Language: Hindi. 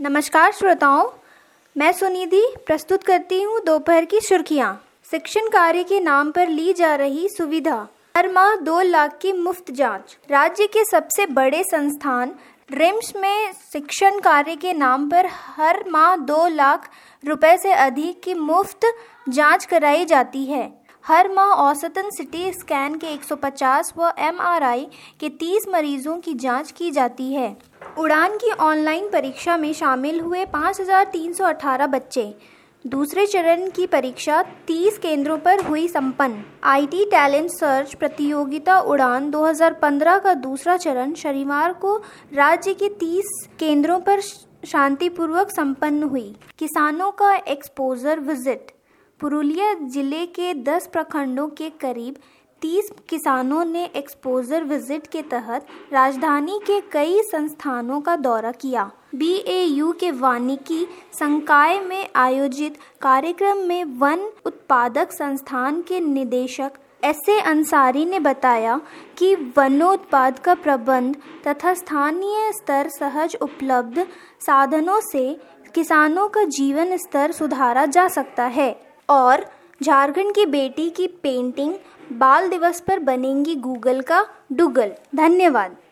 नमस्कार श्रोताओं, मैं सुनिधि प्रस्तुत करती हूँ दोपहर की सुर्खियाँ। शिक्षण कार्य के नाम पर ली जा रही सुविधा, हर माह 2 लाख की मुफ्त जांच। राज्य के सबसे बड़े संस्थान रिम्स में शिक्षण कार्य के नाम पर हर माह 2 लाख रुपए से अधिक की मुफ्त जांच कराई जाती है। हर माह औसतन सिटी स्कैन के 150 व MRI के 30 मरीजों की जांच की जाती है। उड़ान की ऑनलाइन परीक्षा में शामिल हुए 5,318 बच्चे। दूसरे चरण की परीक्षा 30 केंद्रों पर हुई संपन्न। IT टैलेंट सर्च प्रतियोगिता उड़ान 2015 का दूसरा चरण शनिवार को राज्य के 30 केंद्रों पर शांतिपूर्वक संपन्न हुई। किसानों का एक्सपोजर विजिट। पुरुलिया जिले के 10 प्रखंडों के करीब 30 किसानों ने एक्सपोजर विजिट के तहत राजधानी के कई संस्थानों का दौरा किया। BAU के वानिकी संकाय में आयोजित कार्यक्रम में वन उत्पादक संस्थान के निदेशक SA अंसारी ने बताया कि वनोत्पाद का प्रबंध तथा स्थानीय स्तर सहज उपलब्ध साधनों से किसानों का जीवन स्तर सुधारा जा सकता है और झारखंड की बेटी की पेंटिंग बाल दिवस पर बनेंगी गूगल का डूगल। धन्यवाद।